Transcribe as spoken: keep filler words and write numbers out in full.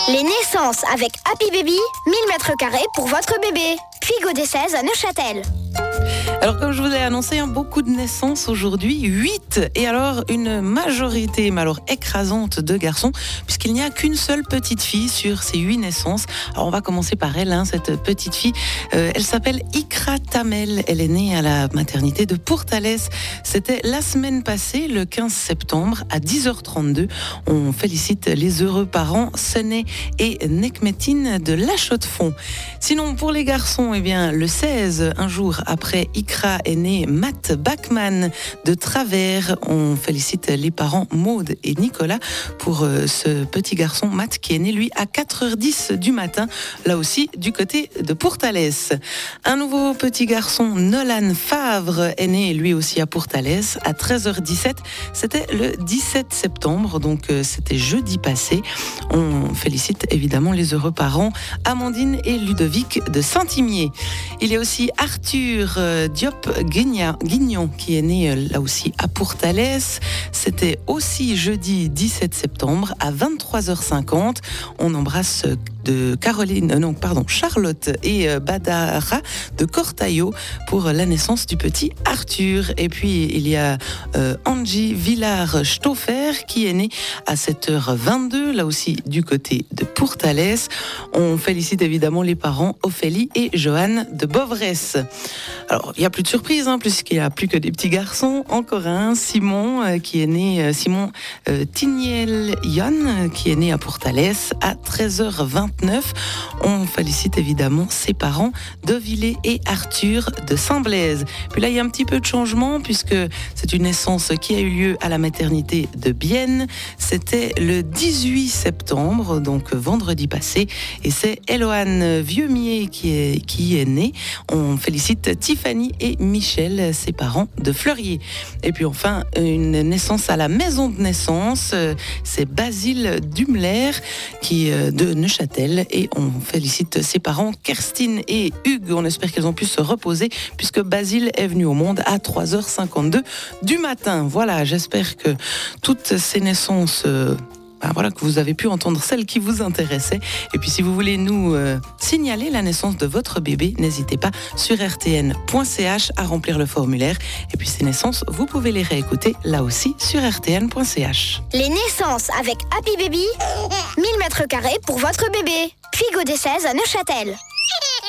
Les naissances avec Happy Baby, mille mètres carrés pour votre bébé. Puis Godet seize à Neuchâtel. Alors comme je vous ai annoncé, hein, beaucoup de naissances aujourd'hui, huit, et alors une majorité, mais alors écrasante de garçons, puisqu'il n'y a qu'une seule petite fille sur ces huit naissances. Alors on va commencer par elle, hein, cette petite fille, euh, elle s'appelle Ikra Tamel, elle est née à la maternité de Pourtalès. C'était la semaine passée, le quinze septembre, à dix heures trente-deux. On félicite les heureux parents Sené et Nekmetine de La Chaux-de-Fonds. Sinon pour les garçons, eh bien, le seize, un jour après Ikra est né Matt Bachmann de Travers. On félicite les parents Maude et Nicolas pour euh, ce petit garçon Matt qui est né lui à quatre heures dix du matin, là aussi du côté de Pourtalès. Un nouveau petit garçon, Nolan Favre, est né lui aussi à Pourtalès à treize heures dix-sept. C'était le dix-sept septembre, donc euh, c'était jeudi passé. On félicite évidemment les heureux parents Amandine et Ludovic de Saint-Imier. Il y a aussi Arthur euh, Diop Guignon qui est né euh, là aussi à Pourtalès. C'était aussi jeudi dix-sept septembre à vingt-trois heures cinquante. On embrasse de Caroline, euh, non pardon, Charlotte et euh, Badara de Cortaillot pour la naissance du petit Arthur. Et puis il y a euh, Angie Villard-Stoffer qui est née à sept heures vingt-deux, là aussi du côté de Pourtalès. On félicite évidemment les parents Ophélie et Johan de Bovresse. Alors il n'y a plus de surprise, hein, puisqu'il n'y a plus que des petits garçons. Encore un, Simon, euh, qui est né, euh, Simon euh, Tigniel Yon, qui est né à Pourtalès à treize heures vingt-neuf. On félicite évidemment ses parents Dovillé et Arthur de Saint-Blaise. Puis là il y a un petit peu de changement, puisque c'est une naissance qui a eu lieu à la maternité de Bienne. C'était le dix-huit septembre, donc vendredi passé, et c'est Eloane Vieumier qui est, qui est née. On félicite Tiffany et Michel, ses parents de Fleurier. Et puis enfin, une naissance à la maison de naissance, c'est Basile Dumler qui est de Neuchâtel, et on félicite ses parents Kerstine et Hugues. On espère qu'ils ont pu se reposer, puisque Basile est venu au monde à trois heures cinquante-deux du matin. Voilà, j'espère que toutes ces naissances... Euh, Ben voilà, que vous avez pu entendre celle qui vous intéressait. Et puis si vous voulez nous euh, signaler la naissance de votre bébé, n'hésitez pas sur r t n point c h à remplir le formulaire. Et puis ces naissances, vous pouvez les réécouter là aussi sur r t n point c h. Les naissances avec Happy Baby, mille mètres carrés pour votre bébé. Puis Godet seize à Neuchâtel.